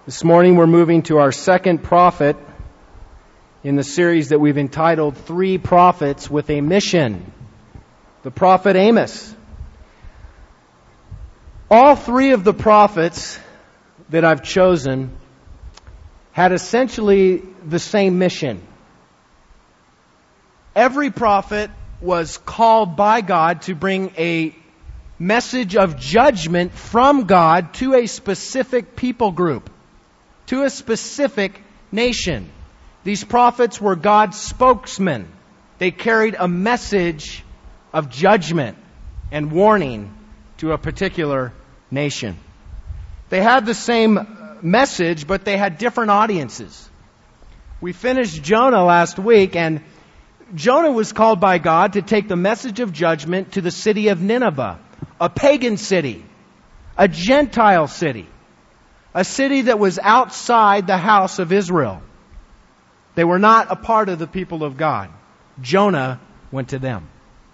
This morning we're moving to our second prophet in the series that we've entitled Three Prophets with a Mission, the prophet Amos. All three of the prophets that I've chosen had essentially the same mission. Every prophet was called by God to bring a message of judgment from God to a specific people group, to a specific nation. These prophets were God's spokesmen. They carried a message of judgment and warning to a particular nation. They had the same message, but they had different audiences. We finished Jonah last week, and Jonah was called by God to take the message of judgment to the city of Nineveh, a pagan city, a Gentile city, a city that was outside the house of Israel. They were not a part of the people of God. Jonah went to them.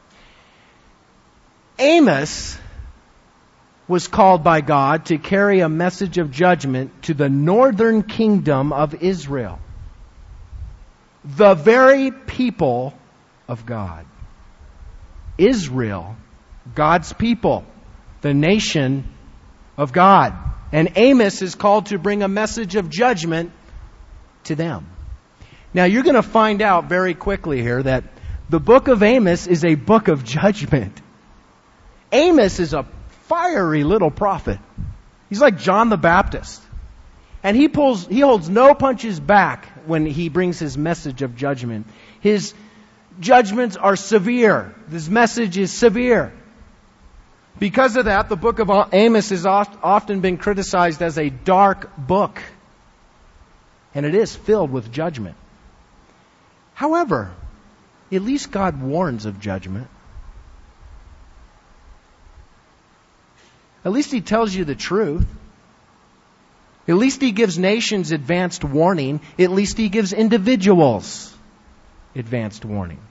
Amos was called by God to carry a message of judgment to the northern kingdom of Israel, the very people of God. Israel, God's people, the nation of God. And Amos is called to bring a message of judgment to them. Now you're going to find out very quickly here that the book of Amos is a book of judgment. Amos is a fiery little prophet. He's like John the Baptist. And he holds no punches back when he brings his message of judgment. His judgments are severe. His message is severe. Because of that, the book of Amos has often been criticized as a dark book. And it is filled with judgment. However, at least God warns of judgment. At least He tells you the truth. At least He gives nations advanced warning. At least He gives individuals advanced warning.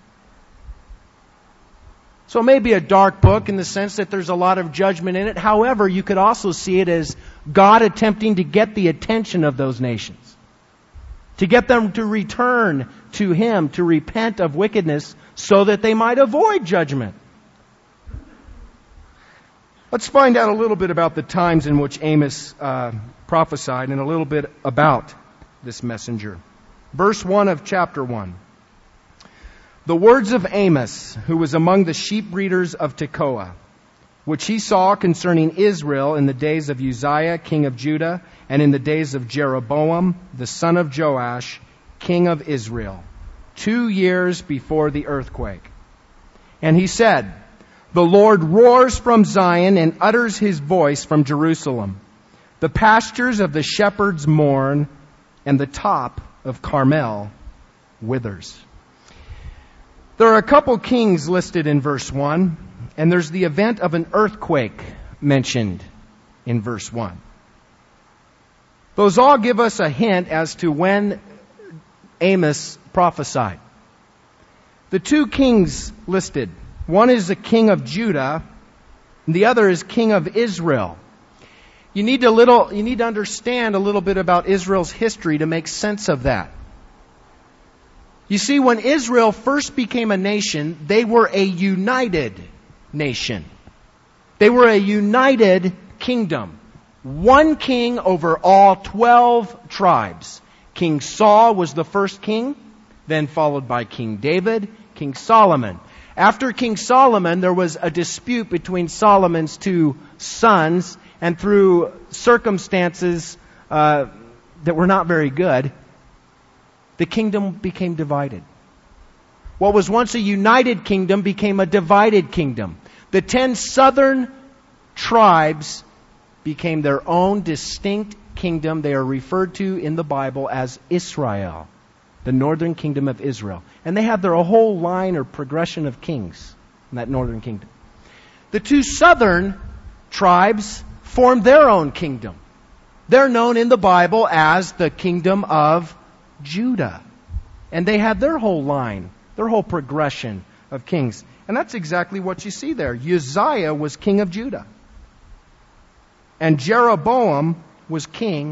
So it may be a dark book in the sense that there's a lot of judgment in it. However, you could also see it as God attempting to get the attention of those nations, to get them to return to Him, to repent of wickedness so that they might avoid judgment. Let's find out a little bit about the times in which Amos prophesied and a little bit about this messenger. Verse 1 of chapter 1. The words of Amos, who was among the sheep breeders of Tekoa, which he saw concerning Israel in the days of Uzziah, king of Judah, and in the days of Jeroboam, the son of Joash, king of Israel, 2 years before the earthquake. And he said, The Lord roars from Zion and utters His voice from Jerusalem. The pastures of the shepherds mourn, and the top of Carmel withers. There are a couple kings listed in verse 1, and there's the event of an earthquake mentioned in verse 1. Those all give us a hint as to when Amos prophesied. The two kings listed, one is the king of Judah, and the other is king of Israel. You need to understand a little bit about Israel's history to make sense of that. You see, when Israel first became a nation, they were a united nation. They were a united kingdom. One king over all 12 tribes. King Saul was the first king, then followed by King David, King Solomon. After King Solomon, there was a dispute between Solomon's two sons, and through circumstances that were not very good, the kingdom became divided. What was once a united kingdom became a divided kingdom. The 10 southern tribes became their own distinct kingdom. They are referred to in the Bible as Israel, the northern kingdom of Israel. And they have their whole line or progression of kings in that northern kingdom. The 2 southern tribes formed their own kingdom. They're known in the Bible as the kingdom of Judah. And they had their whole line, their whole progression of kings. And that's exactly what you see there. Uzziah was king of Judah. And Jeroboam was king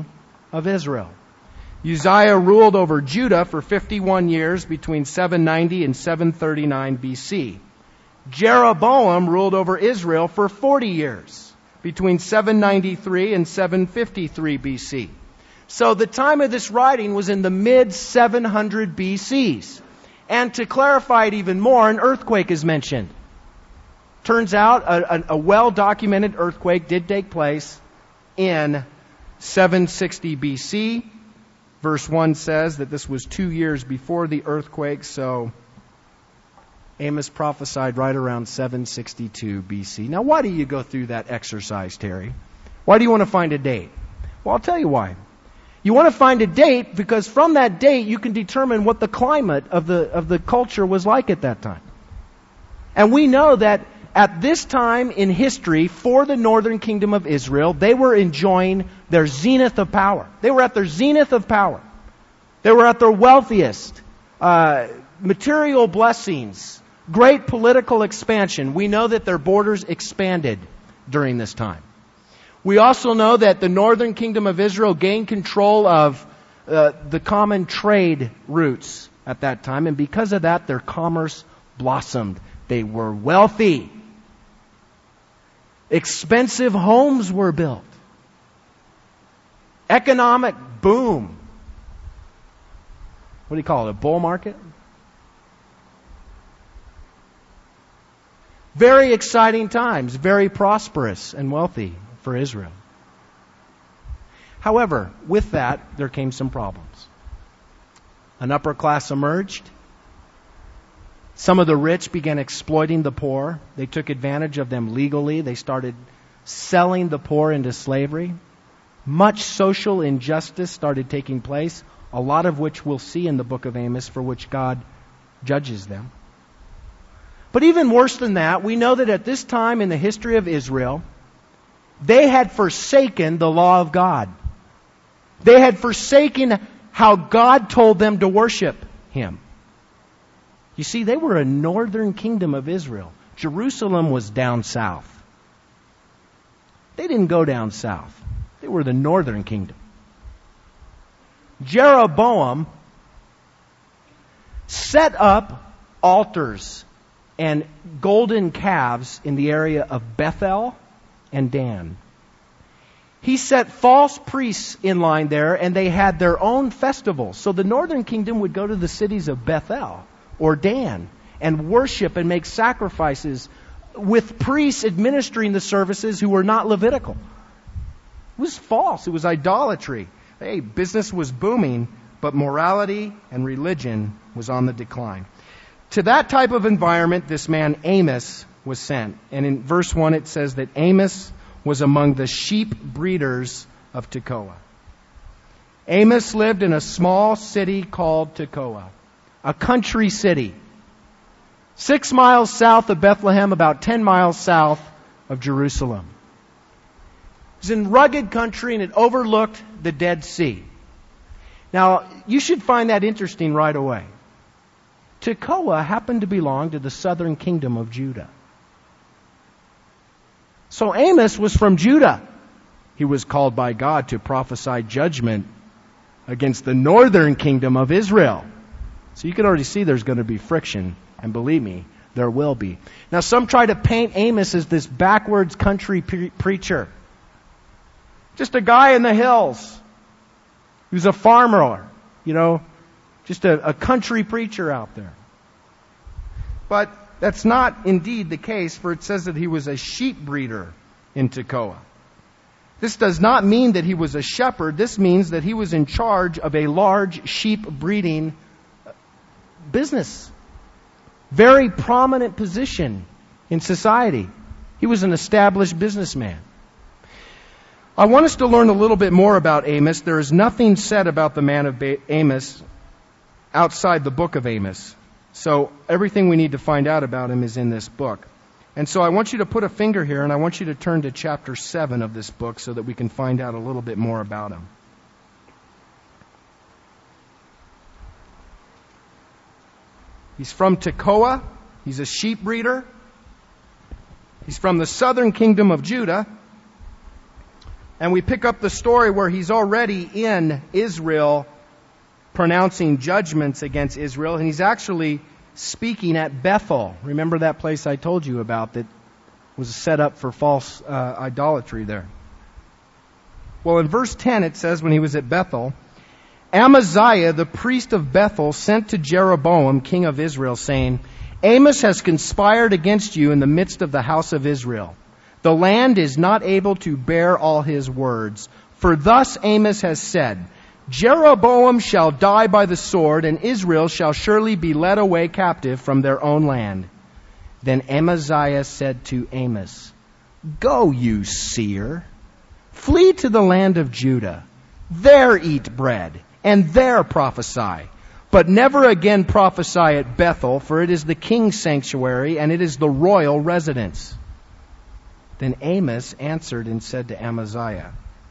of Israel. Uzziah ruled over Judah for 51 years between 790 and 739 BC. Jeroboam ruled over Israel for 40 years between 793 and 753 BC. So the time of this writing was in the mid-700 BCs. And to clarify it even more, an earthquake is mentioned. Turns out a well-documented earthquake did take place in 760 BC. Verse 1 says that this was 2 years before the earthquake, so Amos prophesied right around 762 BC. Now, why do you go through that exercise, Terry? Why do you want to find a date? Well, I'll tell you why. You want to find a date because from that date you can determine what the climate of the culture was like at that time. And we know that at this time in history for the northern kingdom of Israel, they were enjoying their zenith of power. They were at their zenith of power. They were at their wealthiest. Material blessings, great political expansion. We know that their borders expanded during this time. We also know that the northern kingdom of Israel gained control of the common trade routes at that time. And because of that, their commerce blossomed. They were wealthy. Expensive homes were built. Economic boom. What do you call it? A bull market? Very exciting times. Very prosperous and wealthy for Israel. However, with that, there came some problems. An upper class emerged. Some of the rich began exploiting the poor. They took advantage of them legally. They started selling the poor into slavery. Much social injustice started taking place, a lot of which we'll see in the book of Amos, for which God judges them. But even worse than that, we know that at this time in the history of Israel, they had forsaken the law of God. They had forsaken how God told them to worship Him. You see, they were a northern kingdom of Israel. Jerusalem was down south. They didn't go down south. They were the northern kingdom. Jeroboam set up altars and golden calves in the area of Bethel and Dan. He set false priests in line there, and they had their own festivals. So the northern kingdom would go to the cities of Bethel or Dan and worship and make sacrifices with priests administering the services who were not Levitical. It was false. It was idolatry. Hey, business was booming, but morality and religion was on the decline. To that type of environment, this man Amos was sent. And in verse 1 it says that Amos was among the sheep breeders of Tekoa. Amos lived in a small city called Tekoa, a country city, 6 miles south of Bethlehem, about 10 miles south of Jerusalem. It was in rugged country and it overlooked the Dead Sea. Now, you should find that interesting right away. Tekoa happened to belong to the southern kingdom of Judah. So Amos was from Judah. He was called by God to prophesy judgment against the northern kingdom of Israel. So you can already see there's going to be friction. And believe me, there will be. Now some try to paint Amos as this backwards country preacher. Just a guy in the hills. He was a farmer, just a country preacher out there. But that's not indeed the case, for it says that he was a sheep breeder in Tekoa. This does not mean that he was a shepherd. This means that he was in charge of a large sheep breeding business. Very prominent position in society. He was an established businessman. I want us to learn a little bit more about Amos. There is nothing said about the man of Amos outside the book of Amos. So everything we need to find out about him is in this book. And so I want you to put a finger here, and I want you to turn to chapter 7 of this book so that we can find out a little bit more about him. He's from Tekoa. He's a sheep breeder. He's from the southern kingdom of Judah. And we pick up the story where he's already in Israel pronouncing judgments against Israel, and he's actually speaking at Bethel. Remember that place I told you about that was set up for false idolatry there? Well, in verse 10 it says, when he was at Bethel, Amaziah, the priest of Bethel, sent to Jeroboam, king of Israel, saying, Amos has conspired against you in the midst of the house of Israel. The land is not able to bear all his words. For thus Amos has said, Jeroboam shall die by the sword, and Israel shall surely be led away captive from their own land. Then Amaziah said to Amos, Go, you seer, flee to the land of Judah. There eat bread, and there prophesy. But never again prophesy at Bethel, for it is the king's sanctuary, and it is the royal residence. Then Amos answered and said to Amaziah,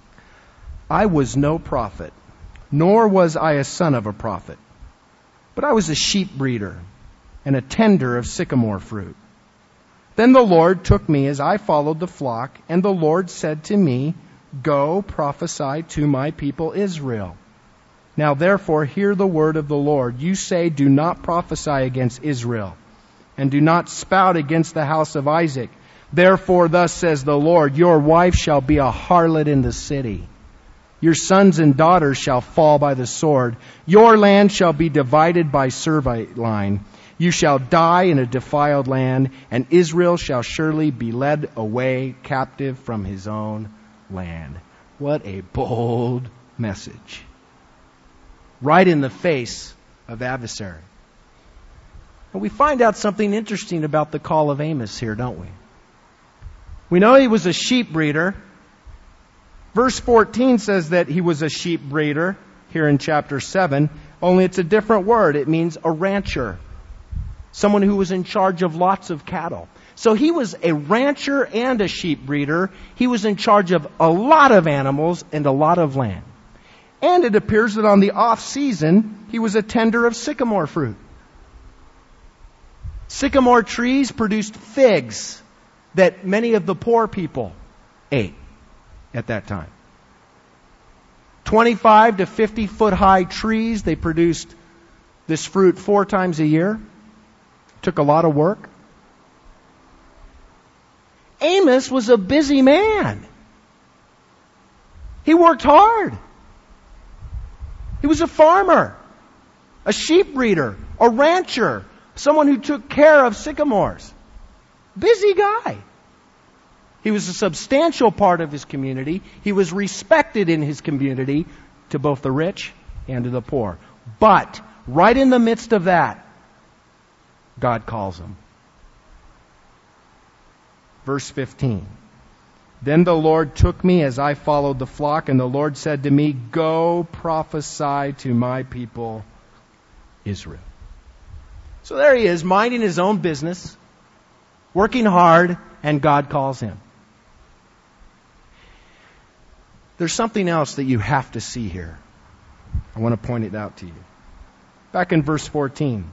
I was no prophet, nor was I a son of a prophet, but I was a sheep breeder and a tender of sycamore fruit. Then the Lord took me as I followed the flock, and the Lord said to me, Go, prophesy to my people Israel. Now therefore hear the word of the Lord. You say, Do not prophesy against Israel, and do not spout against the house of Isaac. Therefore thus says the Lord, Your wife shall be a harlot in the city. Your sons and daughters shall fall by the sword. Your land shall be divided by Servite line. You shall die in a defiled land, and Israel shall surely be led away captive from his own land. What a bold message. Right in the face of adversary. And we find out something interesting about the call of Amos here, don't we? We know he was a sheep breeder. Verse 14 says that he was a sheep breeder here in chapter 7, only it's a different word. It means a rancher. Someone who was in charge of lots of cattle. So he was a rancher and a sheep breeder. He was in charge of a lot of animals and a lot of land. And it appears that on the off season, he was a tender of sycamore fruit. Sycamore trees produced figs that many of the poor people ate at that time. 25 to 50 foot high trees, they produced this fruit 4 times a year. Took a lot of work. Amos was a busy man. He worked hard. He was a farmer, a sheep breeder, a rancher, someone who took care of sycamores. Busy guy. He was a substantial part of his community. He was respected in his community to both the rich and to the poor. But right in the midst of that, God calls him. Verse 15. Then the Lord took me as I followed the flock, and the Lord said to me, Go prophesy to my people Israel. So there he is, minding his own business, working hard, and God calls him. There's something else that you have to see here. I want to point it out to you. Back in verse 14.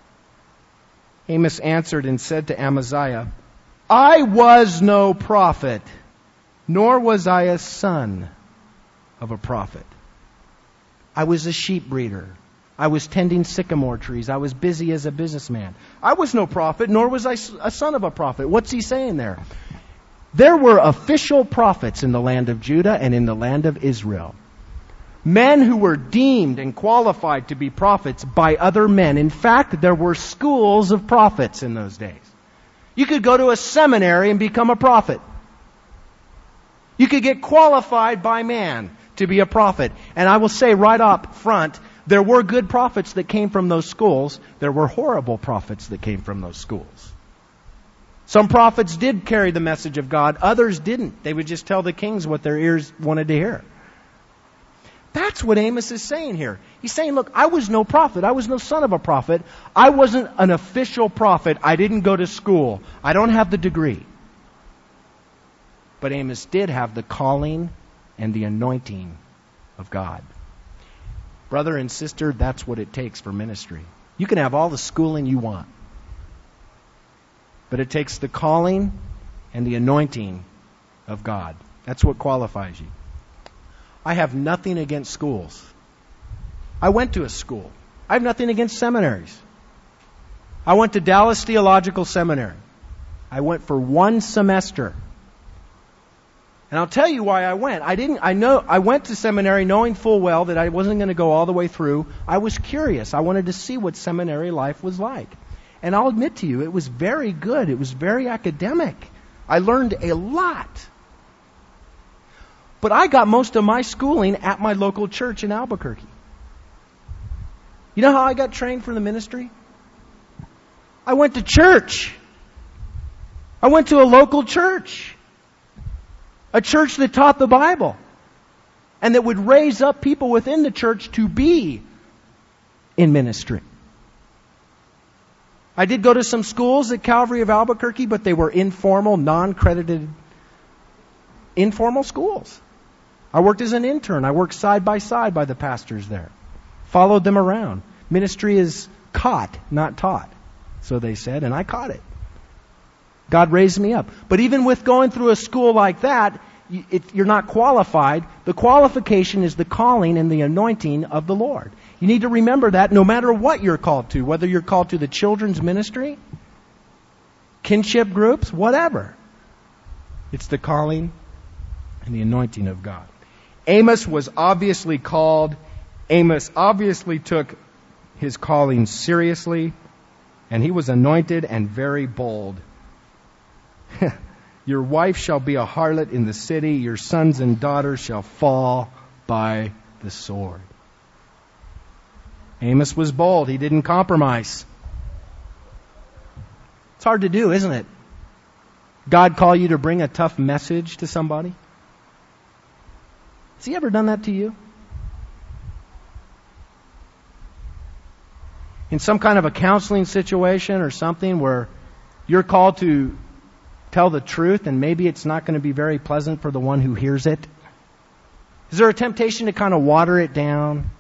Amos answered and said to Amaziah, I was no prophet, nor was I a son of a prophet. I was a sheep breeder. I was tending sycamore trees. I was busy as a businessman. I was no prophet, nor was I a son of a prophet. What's he saying there? There were official prophets in the land of Judah and in the land of Israel. Men who were deemed and qualified to be prophets by other men. In fact, there were schools of prophets in those days. You could go to a seminary and become a prophet. You could get qualified by man to be a prophet. And I will say right up front, there were good prophets that came from those schools. There were horrible prophets that came from those schools. Some prophets did carry the message of God. Others didn't. They would just tell the kings what their ears wanted to hear. That's what Amos is saying here. He's saying, look, I was no prophet. I was no son of a prophet. I wasn't an official prophet. I didn't go to school. I don't have the degree. But Amos did have the calling and the anointing of God. Brother and sister, that's what it takes for ministry. You can have all the schooling you want. But it takes the calling and the anointing of God. That's what qualifies you. I have nothing against schools. I went to a school. I have nothing against seminaries. I went to Dallas Theological Seminary. I went for 1 semester. And I'll tell you why I went. I went to seminary knowing full well that I wasn't going to go all the way through. I was curious. I wanted to see what seminary life was like. And I'll admit to you, it was very good. It was very academic. I learned a lot. But I got most of my schooling at my local church in Albuquerque. You know how I got trained for the ministry? I went to church. I went to a local church. A church that taught the Bible. And that would raise up people within the church to be in ministry. I did go to some schools at Calvary of Albuquerque, but they were informal, non-credited, informal schools. I worked as an intern. I worked side by the pastors there. Followed them around. Ministry is caught, not taught. So they said, and I caught it. God raised me up. But even with going through a school like that, you're not qualified. The qualification is the calling and the anointing of the Lord. You need to remember that no matter what you're called to, whether you're called to the children's ministry, kinship groups, whatever. It's the calling and the anointing of God. Amos was obviously called. Amos obviously took his calling seriously, and he was anointed and very bold. Your wife shall be a harlot in the city. Your sons and daughters shall fall by the sword. Amos was bold. He didn't compromise. It's hard to do, isn't it? God call you to bring a tough message to somebody? Has He ever done that to you? In some kind of a counseling situation or something where you're called to tell the truth and maybe it's not going to be very pleasant for the one who hears it? Is there a temptation to kind of water it down?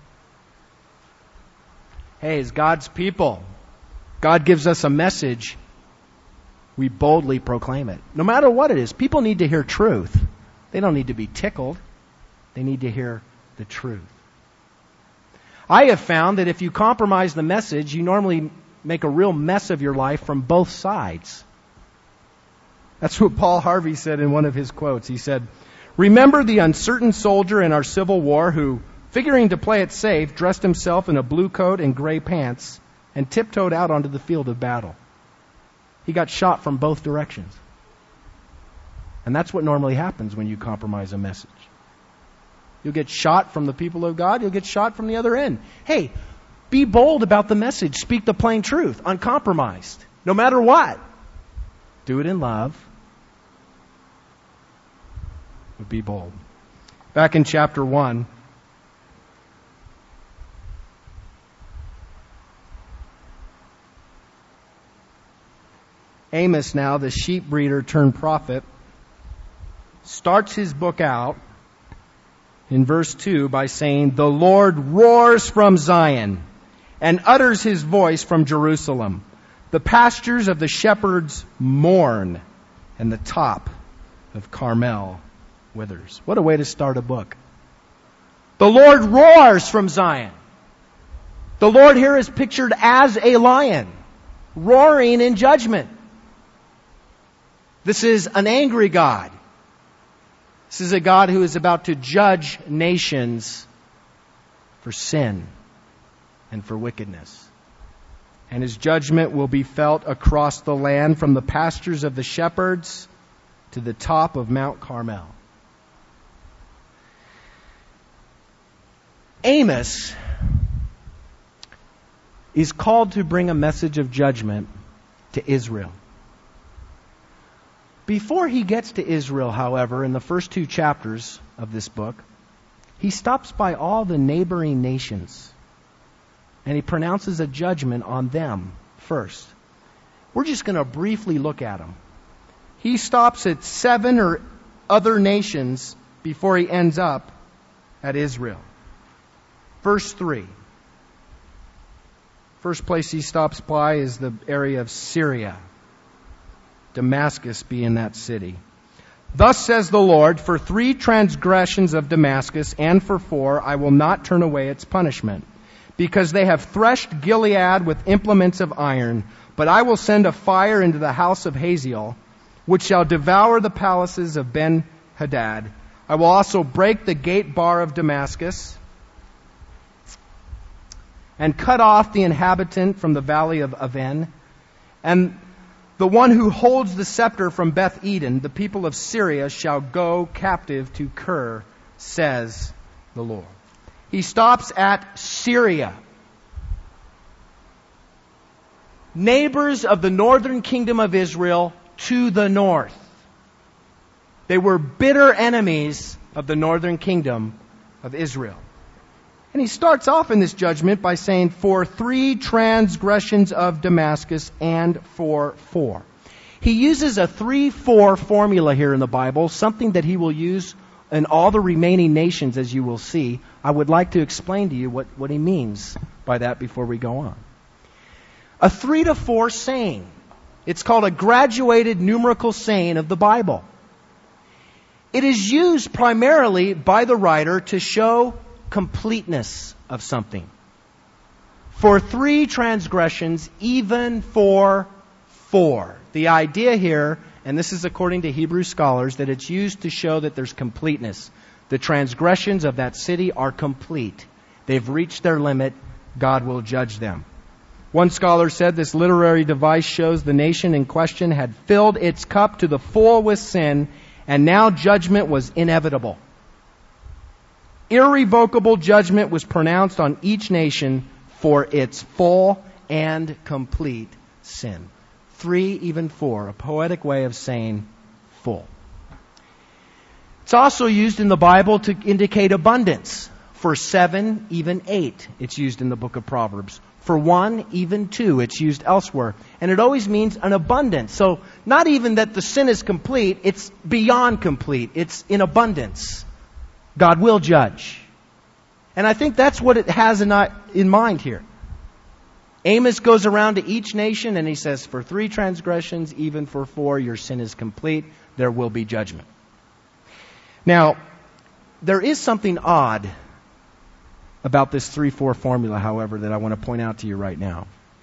Hey, as God's people, God gives us a message. We boldly proclaim it. No matter what it is, people need to hear truth. They don't need to be tickled. They need to hear the truth. I have found that if you compromise the message, you normally make a real mess of your life from both sides. That's what Paul Harvey said in one of his quotes. He said, "Remember the uncertain soldier in our Civil War who, figuring to play it safe, dressed himself in a blue coat and gray pants and tiptoed out onto the field of battle. He got shot from both directions." And that's what normally happens when you compromise a message. You'll get shot from the people of God. You'll get shot from the other end. Hey, be bold about the message. Speak the plain truth, uncompromised, no matter what. Do it in love. But be bold. Back in chapter 1, Amos now, the sheep breeder turned prophet, starts his book out in verse 2 by saying, "The Lord roars from Zion and utters His voice from Jerusalem. The pastures of the shepherds mourn, and the top of Carmel withers." What a way to start a book. The Lord roars from Zion. The Lord here is pictured as a lion, roaring in judgment. This is an angry God. This is a God who is about to judge nations for sin and for wickedness. And His judgment will be felt across the land from the pastures of the shepherds to the top of Mount Carmel. Amos is called to bring a message of judgment to Israel. Before he gets to Israel, however, in the first 2 chapters of this book, he stops by all the neighboring nations and he pronounces a judgment on them first. We're just going to briefly look at them. He stops at 7 or other nations before he ends up at Israel. Verse 3. First place he stops by is the area of Syria. Damascus being that city. Thus says the Lord, for 3 transgressions of Damascus, and for 4, I will not turn away its punishment, because they have threshed Gilead with implements of iron. But I will send a fire into the house of Hazael, which shall devour the palaces of Ben-Hadad. I will also break the gate bar of Damascus, and cut off the inhabitant from the valley of Aven, and the one who holds the scepter from Beth Eden, the people of Syria, shall go captive to Kir, says the Lord. He stops at Syria. Neighbors of the northern kingdom of Israel to the north. They were bitter enemies of the northern kingdom of Israel. And he starts off in this judgment by saying, for 3 transgressions of Damascus, and for 4. He uses a 3-4 formula here in the Bible, something that he will use in all the remaining nations, as you will see. I would like to explain to you what he means by that before we go on. A 3 to 4 saying. It's called a graduated numerical saying of the Bible. It is used primarily by the writer to show completeness of something. For 3 transgressions, even for 4. The idea here, and this is according to Hebrew scholars, that it's used to show that there's completeness. The transgressions of that city are complete. They've reached their limit. God will judge them. One scholar said this literary device shows the nation in question had filled its cup to the full with sin, and now judgment was inevitable. Irrevocable judgment was pronounced on each nation for its full and complete sin. 3, even 4, a poetic way of saying full. It's also used in the Bible to indicate abundance. For 7, even 8, it's used in the book of Proverbs. For 1, even 2, it's used elsewhere. And it always means an abundance. So not even that the sin is complete, it's beyond complete. It's in abundance. God will judge. And I think that's what it has in mind here. Amos goes around to each nation and he says, for 3 transgressions, even for 4, your sin is complete. There will be judgment. Now, there is something odd about this 3-4 formula, however, that I want to point out to you right now.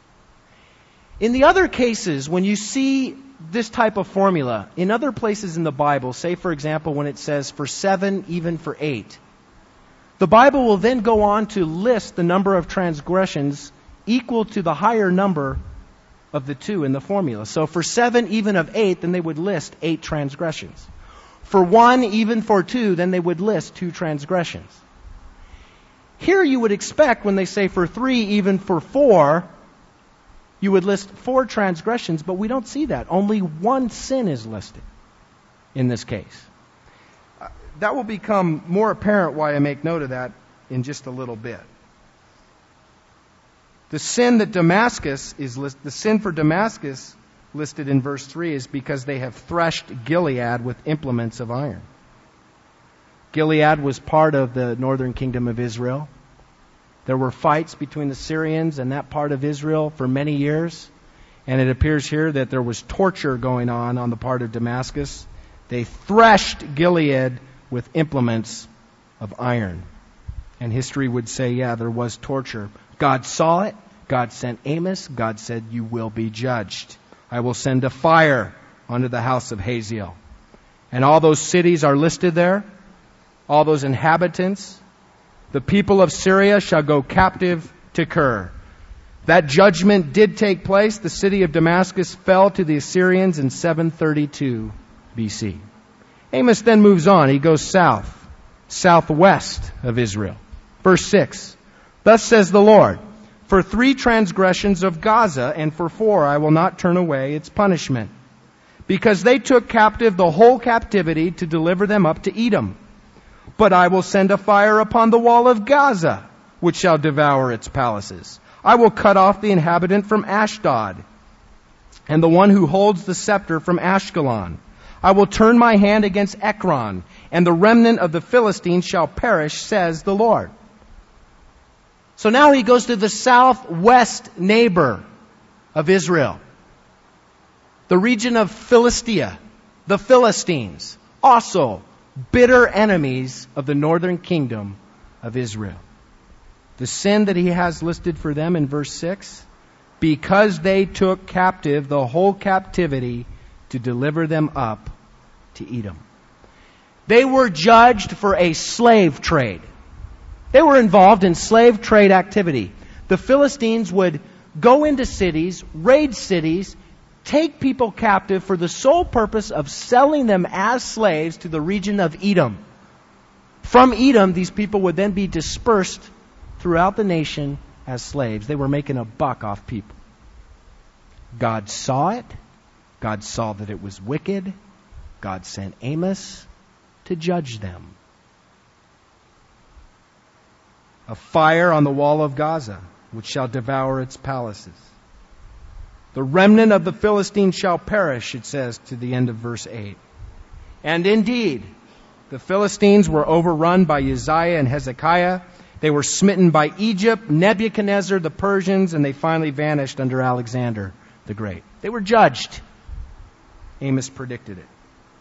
In the other cases, when you see this type of formula, in other places in the Bible, say for example when it says for 7, even for 8, the Bible will then go on to list the number of transgressions equal to the higher number of the 2 in the formula. So for 7, even of 8, then they would list 8 transgressions. For 1, even for 2, then they would list 2 transgressions. Here you would expect when they say for 3, even for 4, you would list 4 transgressions, but we don't see that. Only 1 sin is listed in this case. That will become more apparent why I make note of that in just a little bit. The sin that the sin for Damascus listed in verse 3 is because they have threshed Gilead with implements of iron. Gilead was part of the northern kingdom of Israel. There were fights between the Syrians and that part of Israel for many years. And it appears here that there was torture going on the part of Damascus. They threshed Gilead with implements of iron. And history would say, yeah, there was torture. God saw it. God sent Amos. God said, you will be judged. I will send a fire onto the house of Hazael. And all those cities are listed there. All those inhabitants. The people of Syria shall go captive to Kir. That judgment did take place. The city of Damascus fell to the Assyrians in 732 BC. Amos then moves on. He goes southwest of Israel. Verse 6. Thus says the Lord, for 3 transgressions of Gaza, and for 4 I will not turn away its punishment, because they took captive the whole captivity to deliver them up to Edom. But I will send a fire upon the wall of Gaza, which shall devour its palaces. I will cut off the inhabitant from Ashdod, and the one who holds the scepter from Ashkelon. I will turn my hand against Ekron, and the remnant of the Philistines shall perish, says the Lord. So now he goes to the southwest neighbor of Israel, the region of Philistia, the Philistines. also bitter enemies of the northern kingdom of Israel. The sin that he has listed for them in verse 6, because they took captive the whole captivity to deliver them up to Edom. They were judged for a slave trade. They were involved in slave trade activity. The Philistines would go into cities, raid cities, take people captive for the sole purpose of selling them as slaves to the region of Edom. From Edom, these people would then be dispersed throughout the nation as slaves. They were making a buck off people. God saw it. God saw that it was wicked. God sent Amos to judge them. A fire on the wall of Gaza, which shall devour its palaces. The remnant of the Philistines shall perish, it says to the end of verse 8. And indeed, the Philistines were overrun by Uzziah and Hezekiah. They were smitten by Egypt, Nebuchadnezzar, the Persians, and they finally vanished under Alexander the Great. They were judged. Amos predicted it.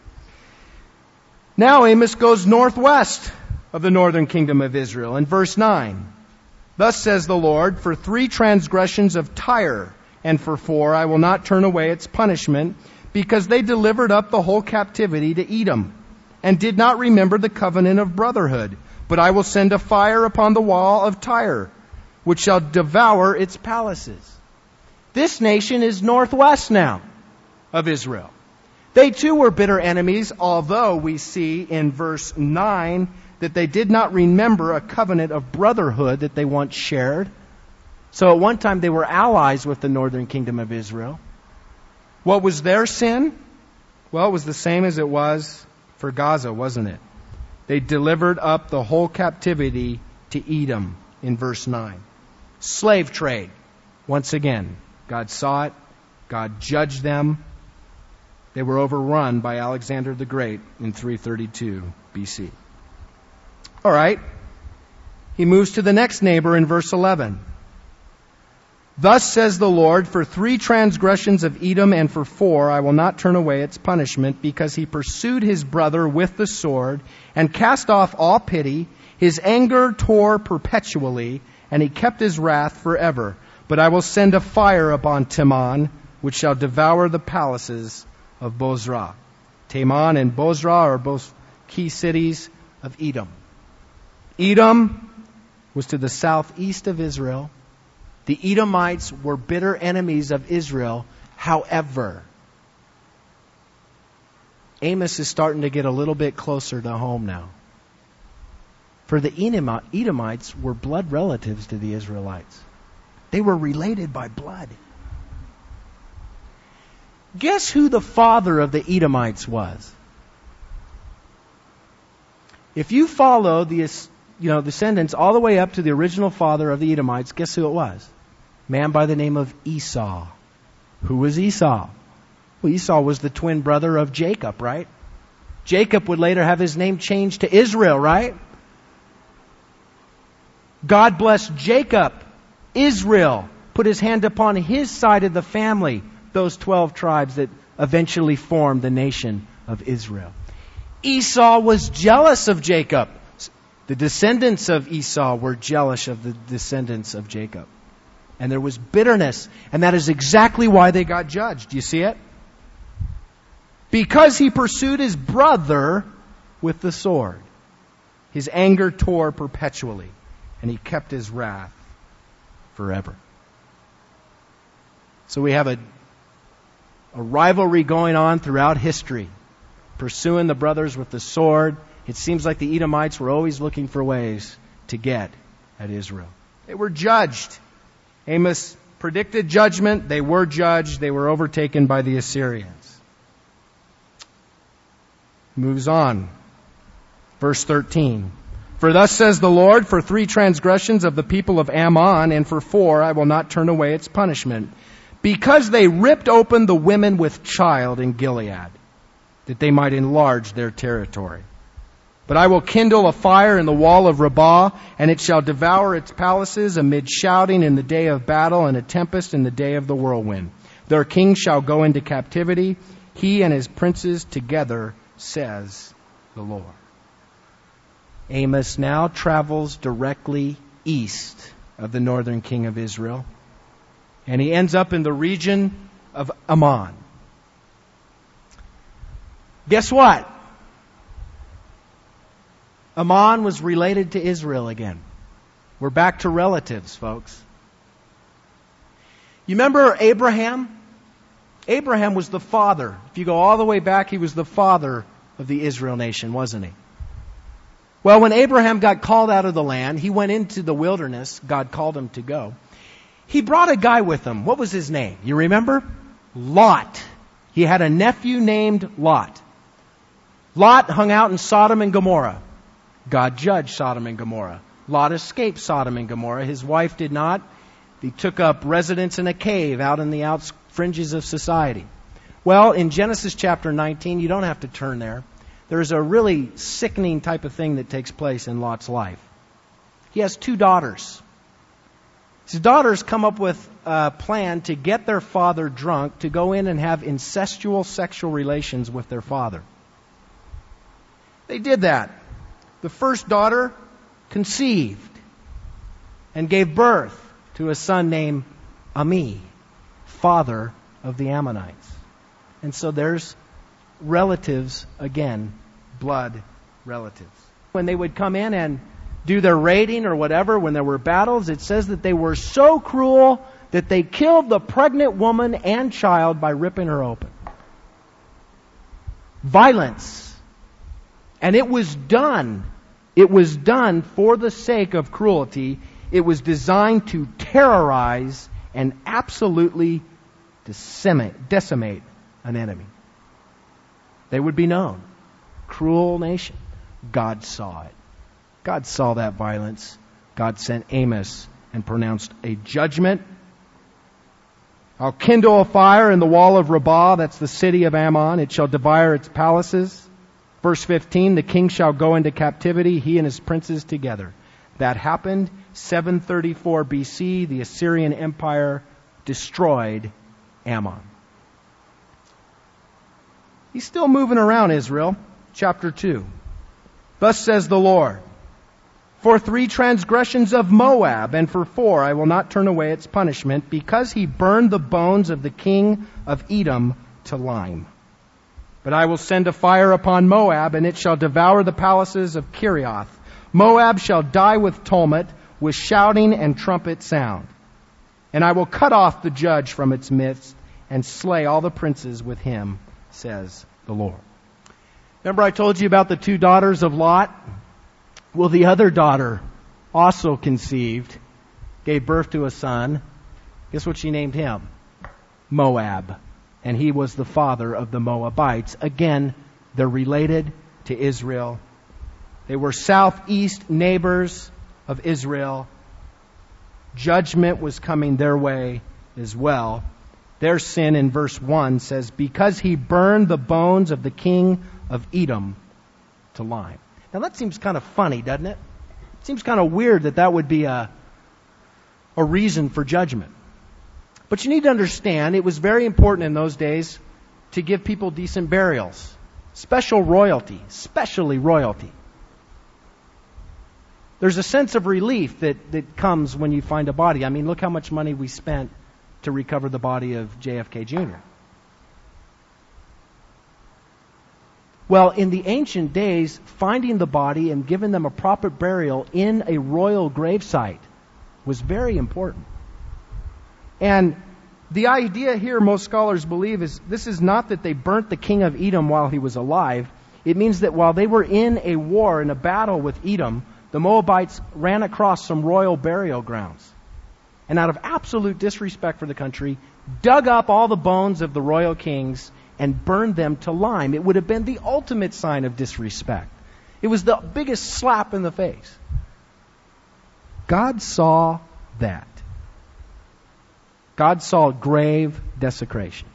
Now Amos goes northwest of the northern kingdom of Israel. In verse 9, thus says the Lord, for 3 transgressions of Tyre, and for 4 I will not turn away its punishment, because they delivered up the whole captivity to Edom, and did not remember the covenant of brotherhood. But I will send a fire upon the wall of Tyre, which shall devour its palaces. This nation is northwest now of Israel. They too were bitter enemies, although we see in verse 9 that they did not remember a covenant of brotherhood that they once shared. So at one time they were allies with the northern kingdom of Israel. What was their sin? Well, it was the same as it was for Gaza, wasn't it? They delivered up the whole captivity to Edom in verse 9. Slave trade. Once again, God saw it. God judged them. They were overrun by Alexander the Great in 332 BC. All right. He moves to the next neighbor in verse 11. Thus says the Lord, for 3 transgressions of Edom and for 4 I will not turn away its punishment, because he pursued his brother with the sword and cast off all pity. His anger tore perpetually, and he kept his wrath forever. But I will send a fire upon Teman, which shall devour the palaces of Bozrah. Teman and Bozrah are both key cities of Edom. Edom was to the southeast of Israel. The Edomites were bitter enemies of Israel. However, Amos is starting to get a little bit closer to home now. For the Edomites were blood relatives to the Israelites. They were related by blood. Guess who the father of the Edomites was? If you follow the descendants all the way up to the original father of the Edomites, guess who it was? A man by the name of Esau. Who was Esau? Well, Esau was the twin brother of Jacob, right? Jacob would later have his name changed to Israel, right? God blessed Jacob. Israel put his hand upon his side of the family, those 12 tribes that eventually formed the nation of Israel. Esau was jealous of Jacob. The descendants of Esau were jealous of the descendants of Jacob. And there was bitterness. And that is exactly why they got judged. Do you see it? Because he pursued his brother with the sword. His anger tore perpetually. And he kept his wrath forever. So we have a rivalry going on throughout history. Pursuing the brothers with the sword. It seems like the Edomites were always looking for ways to get at Israel. They were judged. Amos predicted judgment. They were judged. They were overtaken by the Assyrians. Moves on. Verse 13. For thus says the Lord, for 3 transgressions of the people of Ammon, and for 4 I will not turn away its punishment, because they ripped open the women with child in Gilead, that they might enlarge their territory. But I will kindle a fire in the wall of Rabbah, and it shall devour its palaces amid shouting in the day of battle and a tempest in the day of the whirlwind. Their king shall go into captivity, he and his princes together says the Lord. Amos now travels directly east of the northern king of Israel, and he ends up in the region of Ammon. Guess what? Ammon was related to Israel again. We're back to relatives, folks. You remember Abraham? Abraham was the father. If you go all the way back, he was the father of the Israel nation, wasn't he? Well, when Abraham got called out of the land, he went into the wilderness. God called him to go. He brought a guy with him. What was his name? You remember? Lot. He had a nephew named Lot. Lot hung out in Sodom and Gomorrah. God judged Sodom and Gomorrah. Lot escaped Sodom and Gomorrah. His wife did not. He took up residence in a cave out in the fringes of society. Well, in Genesis chapter 19, you don't have to turn there. There's a really sickening type of thing that takes place in Lot's life. He has 2 daughters. His daughters come up with a plan to get their father drunk, to go in and have incestual sexual relations with their father. They did that. The first daughter conceived and gave birth to a son named Ami, father of the Ammonites. And so there's relatives again, blood relatives. When they would come in and do their raiding or whatever, when there were battles, it says that they were so cruel that they killed the pregnant woman and child by ripping her open. Violence. And it was done. It was done for the sake of cruelty. It was designed to terrorize and absolutely decimate an enemy. They would be known. Cruel nation. God saw it. God saw that violence. God sent Amos and pronounced a judgment. I'll kindle a fire in the wall of Rabbah, that's the city of Ammon. It shall devour its palaces. Verse 15, the king shall go into captivity, he and his princes together. That happened 734 BC. The Assyrian Empire destroyed Ammon. He's still moving around Israel. Chapter 2. Thus says the Lord, for 3 transgressions of Moab, and for 4 I will not turn away its punishment, because he burned the bones of the king of Edom to lime. But I will send a fire upon Moab, and it shall devour the palaces of Kirioth. Moab shall die with tumult, with shouting and trumpet sound. And I will cut off the judge from its midst, and slay all the princes with him, says the Lord. Remember I told you about the 2 daughters of Lot? Well, the other daughter also conceived, gave birth to a son. Guess what she named him? Moab. And he was the father of the Moabites. Again, they're related to Israel. They were southeast neighbors of Israel. Judgment was coming their way as well. Their sin in verse 1 says, because he burned the bones of the king of Edom to lime. Now that seems kind of funny, doesn't it? It seems kind of weird that would be a reason for judgment. But you need to understand, it was very important in those days to give people decent burials. Special royalty, especially royalty. There's a sense of relief that comes when you find a body. I mean, look how much money we spent to recover the body of JFK Jr. Well, in the ancient days, finding the body and giving them a proper burial in a royal gravesite was very important. And the idea here, most scholars believe, is this is not that they burnt the king of Edom while he was alive. It means that while they were in a war, in a battle with Edom, the Moabites ran across some royal burial grounds. And out of absolute disrespect for the country, dug up all the bones of the royal kings and burned them to lime. It would have been the ultimate sign of disrespect. It was the biggest slap in the face. God saw that. God saw grave desecration.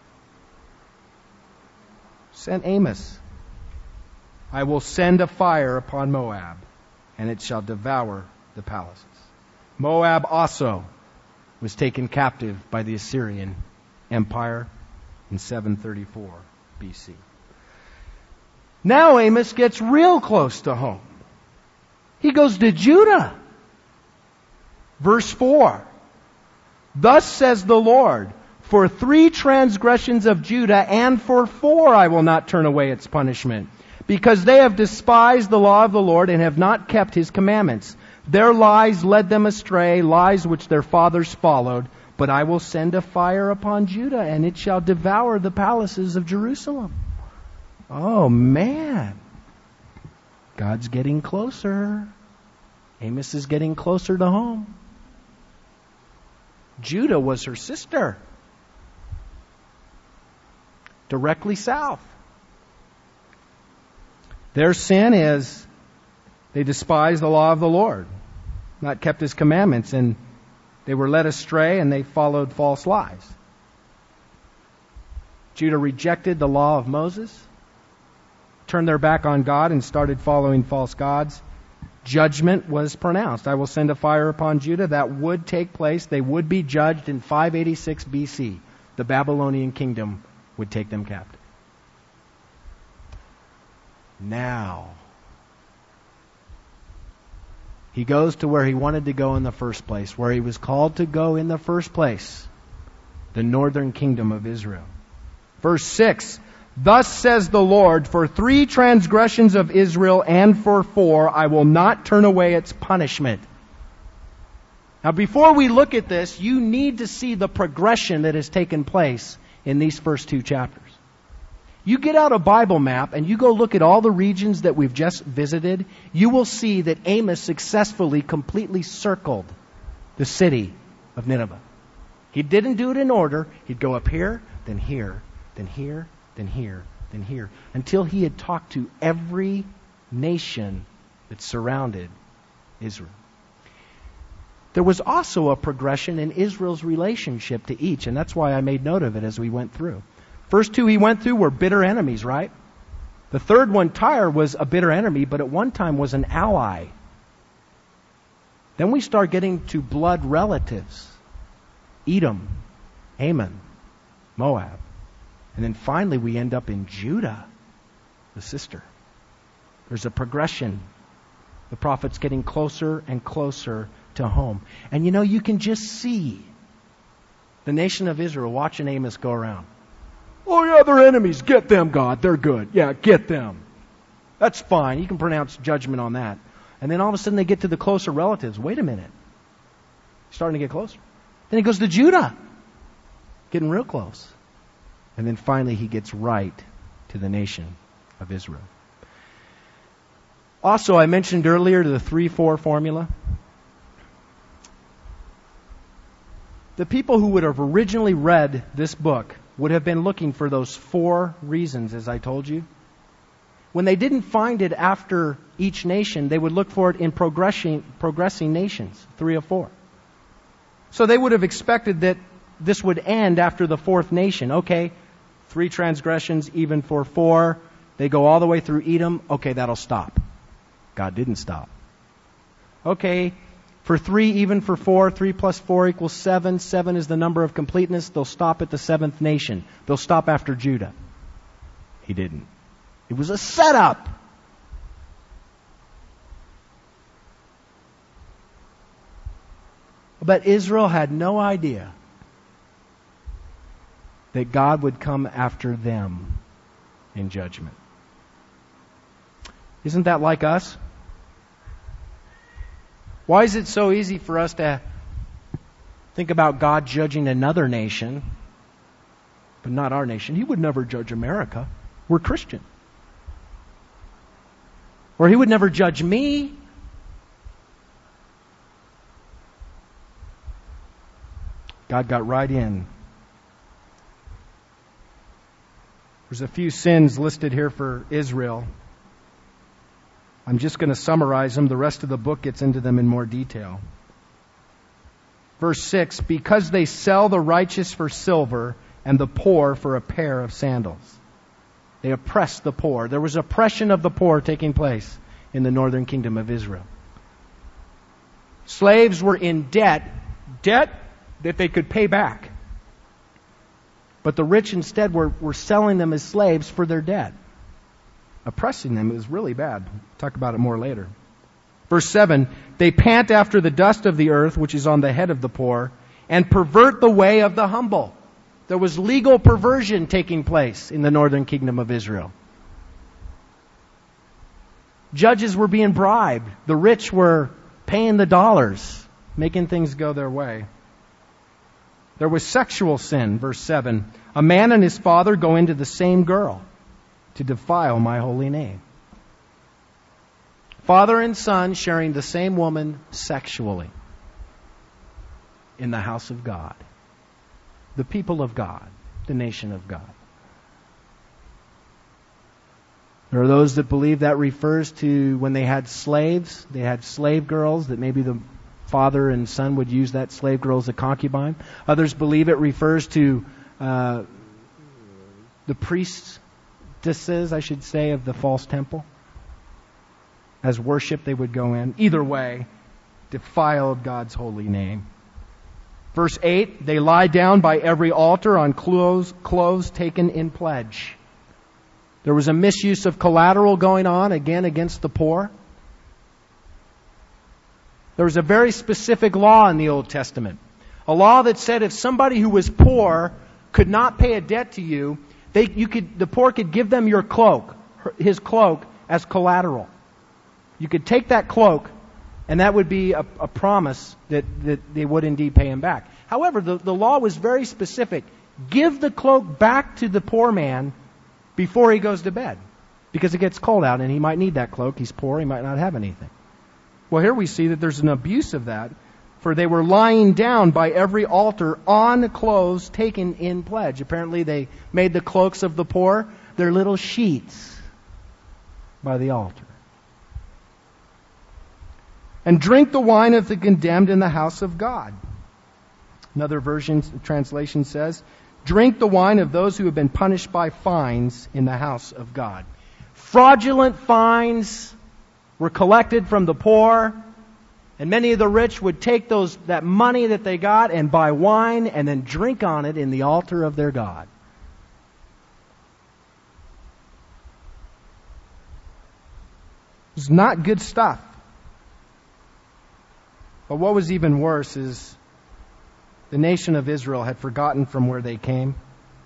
Sent Amos, I will send a fire upon Moab, and it shall devour the palaces. Moab also was taken captive by the Assyrian Empire in 734 BC. Now Amos gets real close to home. He goes to Judah. Verse 4. Thus says the Lord, for 3 transgressions of Judah and for 4 I will not turn away its punishment, because they have despised the law of the Lord and have not kept His commandments. Their lies led them astray, lies which their fathers followed. But I will send a fire upon Judah, and it shall devour the palaces of Jerusalem. Oh, man. God's getting closer. Amos is getting closer to home. Judah was her sister. Directly south. Their sin is they despised the law of the Lord, not kept His commandments, and they were led astray and they followed false lies. Judah rejected the law of Moses, turned their back on God and started following false gods. Judgment was pronounced. I will send a fire upon Judah. That would take place. They would be judged in 586 BC. The Babylonian kingdom would take them captive. Now, he goes to where he wanted to go in the first place, where he was called to go in the first place, the northern kingdom of Israel. Verse 6, thus says the Lord, for 3 transgressions of Israel and for 4 I will not turn away its punishment. Now before we look at this, you need to see the progression that has taken place in these first 2 chapters. You get out a Bible map and you go look at all the regions that we've just visited, you will see that Amos successfully, completely circled the city of Nineveh. He didn't do it in order. He'd go up here, then here, then here, then here, then here, until he had talked to every nation that surrounded Israel. There was also a progression in Israel's relationship to each, and that's why I made note of it as we went through. First 2 he went through were bitter enemies, right? The third one, Tyre, was a bitter enemy, but at one time was an ally. Then we start getting to blood relatives. Edom, Ammon, Moab. And then finally we end up in Judah, the sister. There's a progression. The prophet's getting closer and closer to home. And you know, you can just see the nation of Israel watching Amos go around. Oh yeah, they're enemies. Get them, God. They're good. Yeah, get them. That's fine. You can pronounce judgment on that. And then all of a sudden they get to the closer relatives. Wait a minute. Starting to get closer. Then he goes to Judah. Getting real close. And then finally he gets right to the nation of Israel. Also, I mentioned earlier the 3-4 formula. The people who would have originally read this book would have been looking for those 4 reasons, as I told you. When they didn't find it after each nation, they would look for it in progressing nations, 3 of 4. So they would have expected that this would end after the 4th nation. Okay, 3 transgressions, even for 4. They go all the way through Edom. Okay, that'll stop. God didn't stop. Okay, for 3, even for 4, 3 plus 4 equals 7. 7 is the number of completeness. They'll stop at the 7th nation. They'll stop after Judah. He didn't. It was a setup. But Israel had no idea that God would come after them in judgment. Isn't that like us? Why is it so easy for us to think about God judging another nation, but not our nation? He would never judge America. We're Christian. Or He would never judge me. God got right in. There's a few sins listed here for Israel. I'm just going to summarize them. The rest of the book gets into them in more detail. Verse 6, because they sell the righteous for silver and the poor for a pair of sandals. They oppress the poor. There was oppression of the poor taking place in the northern kingdom of Israel. Slaves were in debt that they could pay back. But the rich instead were selling them as slaves for their debt. oppressing them. It was really bad. We'll talk about it more later. Verse 7, they pant after the dust of the earth, which is on the head of the poor, and pervert the way of the humble. There was legal perversion taking place in the northern kingdom of Israel. Judges were being bribed. The rich were paying the dollars, making things go their way. There was sexual sin, verse 7. A man and his father go into the same girl to defile my holy name. Father and son sharing the same woman sexually in the house of God. The people of God, the nation of God. There are those that believe that refers to when they had slaves, they had slave girls, that maybe the father and son would use that slave girl as a concubine. Others believe it refers to the priestesses, I should say, of the false temple. As worship they would go in. Either way, defiled God's holy name. Verse 8, they lie down by every altar on clothes taken in pledge. There was a misuse of collateral going on, again, against the poor. There was a very specific law in the Old Testament. A law that said if somebody who was poor could not pay a debt to you, the poor could give them your cloak, his cloak, as collateral. You could take that cloak, and that would be a promise that they would indeed pay him back. However, the law was very specific. Give the cloak back to the poor man before he goes to bed, because it gets cold out and he might need that cloak. He's poor, he might not have anything. Well, here we see that there's an abuse of that, for they were lying down by every altar on clothes taken in pledge. Apparently they made the cloaks of the poor their little sheets by the altar. And drink the wine of the condemned in the house of God. Another translation says, drink the wine of those who have been punished by fines in the house of God. Fraudulent fines were collected from the poor, and many of the rich would take that money that they got and buy wine and then drink on it in the altar of their God. It's not good stuff. But what was even worse is the nation of Israel had forgotten from where they came.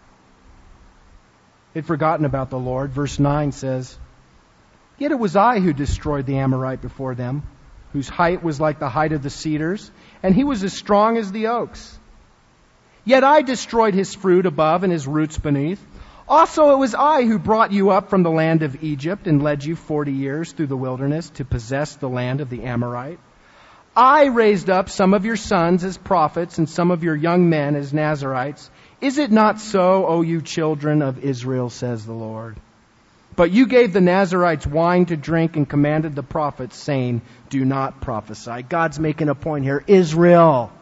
They'd forgotten about the Lord. Verse 9 says, yet it was I who destroyed the Amorite before them, whose height was like the height of the cedars, and he was as strong as the oaks. Yet I destroyed his fruit above and his roots beneath. Also it was I who brought you up from the land of Egypt and led you 40 years through the wilderness to possess the land of the Amorite. I raised up some of your sons as prophets and some of your young men as Nazirites. Is it not so, O you children of Israel, says the Lord? But you gave the Nazirites wine to drink and commanded the prophets, saying, do not prophesy. God's making a point here. Israel.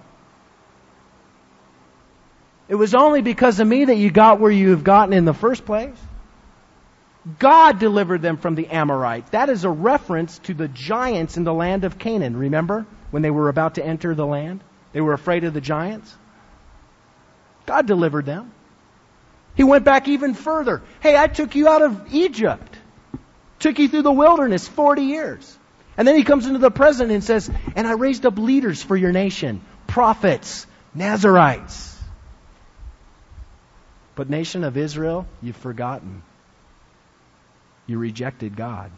It was only because of me that you got where you have gotten in the first place. God delivered them from the Amorites. That is a reference to the giants in the land of Canaan. Remember when they were about to enter the land? They were afraid of the giants. God delivered them. He went back even further. Hey, I took you out of Egypt. Took you through the wilderness 40 years. And then he comes into the present and says, and I raised up leaders for your nation. Prophets, Nazirites. But nation of Israel, you've forgotten. You rejected God.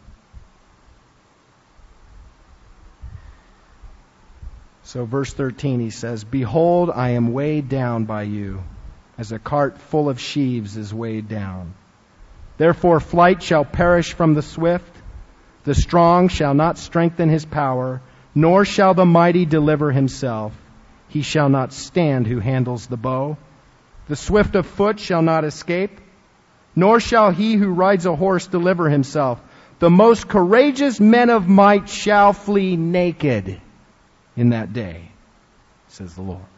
So verse 13 he says, behold, I am weighed down by you, as a cart full of sheaves is weighed down. Therefore flight shall perish from the swift, the strong shall not strengthen his power, nor shall the mighty deliver himself. He shall not stand who handles the bow. The swift of foot shall not escape, nor shall he who rides a horse deliver himself. The most courageous men of might shall flee naked in that day, says the Lord.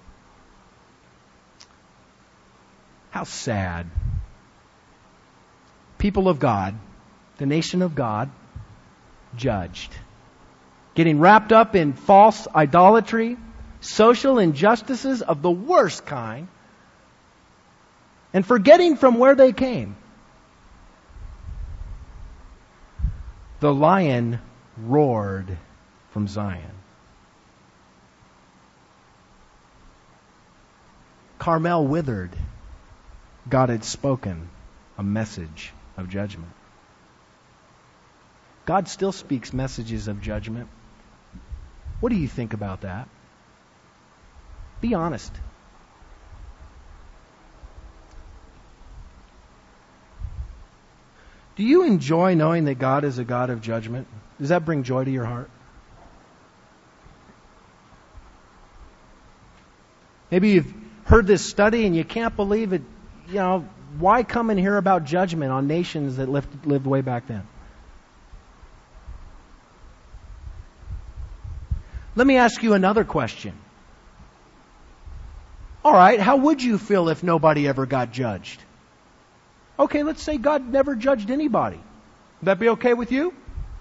How sad. People of God, the nation of God, judged. Getting wrapped up in false idolatry, social injustices of the worst kind, and forgetting from where they came. The lion roared from Zion. Carmel withered. God had spoken a message of judgment. God still speaks messages of judgment. What do you think about that? Be honest. Do you enjoy knowing that God is a God of judgment? Does that bring joy to your heart? Maybe you've heard this study and you can't believe it. You know, why come and hear about judgment on nations that lived way back then? Let me ask you another question. All right, how would you feel if nobody ever got judged? Okay, let's say God never judged anybody. Would that be okay with you?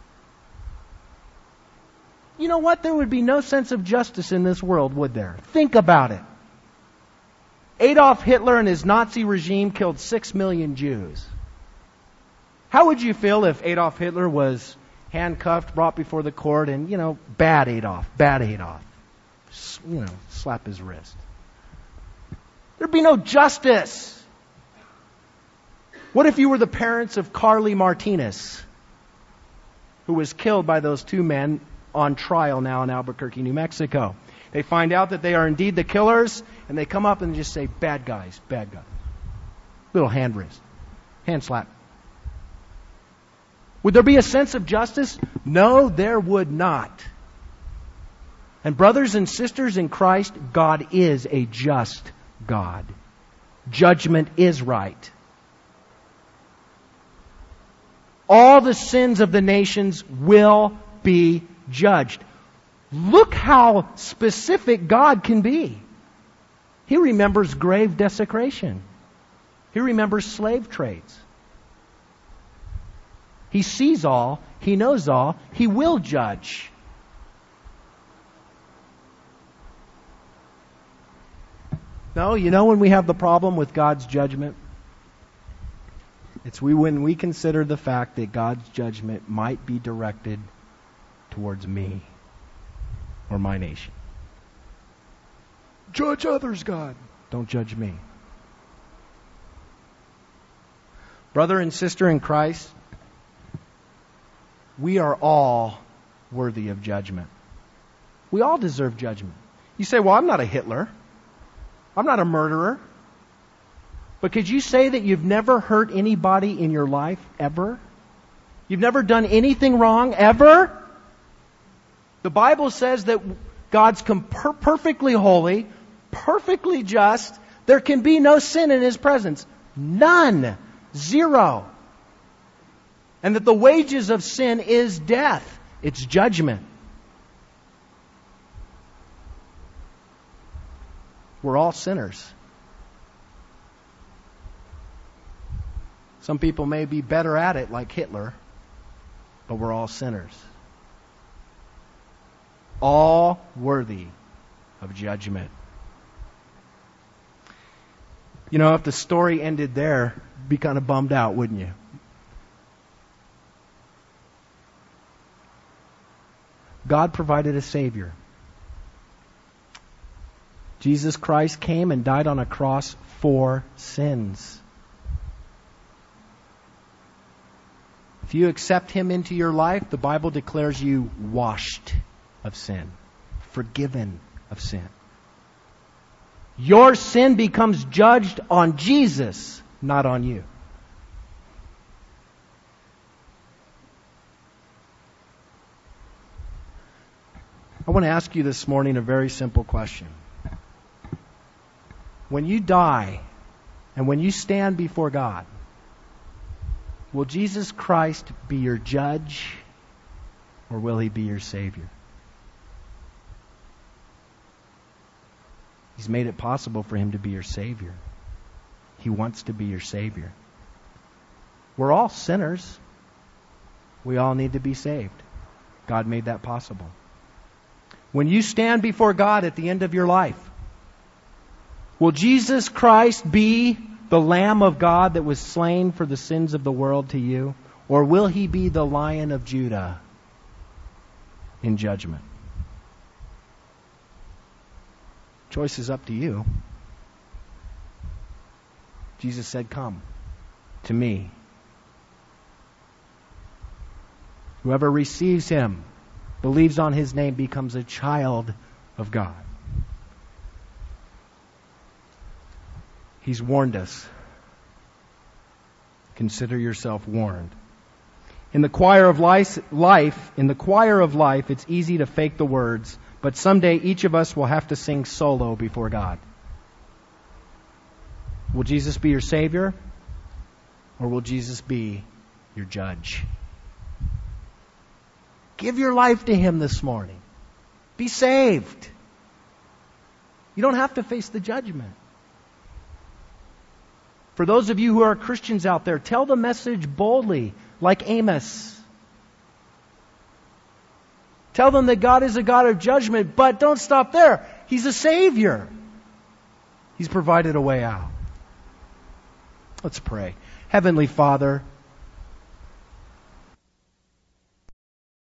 You know what? There would be no sense of justice in this world, would there? Think about it. Adolf Hitler and his Nazi regime killed 6 million Jews. How would you feel if Adolf Hitler was handcuffed, brought before the court, and, bad Adolf, slap his wrist? There'd be no justice. What if you were the parents of Carly Martinez, who was killed by those two men on trial now in Albuquerque, New Mexico? They find out that they are indeed the killers, and they come up and just say, bad guys. Little hand wrist, hand slap. Would there be a sense of justice? No, there would not. And brothers and sisters in Christ, God is a just God. Judgment is right. All the sins of the nations will be judged. Look how specific God can be. He remembers grave desecration. He remembers slave trades. He sees all. He knows all. He will judge. No, when we have the problem with God's judgment? It's when we consider the fact that God's judgment might be directed towards me or my nation. Judge others, God. Don't judge me. Brother and sister in Christ, we are all worthy of judgment. We all deserve judgment. You say, well, I'm not a Hitler. I'm not a murderer. But could you say that you've never hurt anybody in your life, ever? You've never done anything wrong, ever? The Bible says that God's perfectly holy, perfectly just. There can be no sin in His presence. None. Zero. And that the wages of sin is death. It's judgment. We're all sinners. Some people may be better at it, like Hitler, but we're all sinners. All worthy of judgment. If the story ended there, you'd be kind of bummed out, wouldn't you? God provided a Savior. Jesus Christ came and died on a cross for sins. If you accept Him into your life, the Bible declares you washed of sin, forgiven of sin. Your sin becomes judged on Jesus, not on you. I want to ask you this morning a very simple question. When you die and when you stand before God, will Jesus Christ be your judge or will He be your Savior? He's made it possible for Him to be your Savior. He wants to be your Savior. We're all sinners. We all need to be saved. God made that possible. When you stand before God at the end of your life, will Jesus Christ be the Lamb of God that was slain for the sins of the world to you? Or will he be the Lion of Judah in judgment? Choice is up to you. Jesus said, "Come to me." Whoever receives him, believes on his name, becomes a child of God. He's warned us. Consider yourself warned. In the choir of life, it's easy to fake the words, but someday each of us will have to sing solo before God. Will Jesus be your Savior, or will Jesus be your judge? Give your life to him this morning. Be saved. You don't have to face the judgment. For those of you who are Christians out there, tell the message boldly, like Amos. Tell them that God is a God of judgment, but don't stop there. He's a Savior. He's provided a way out. Let's pray. Heavenly Father,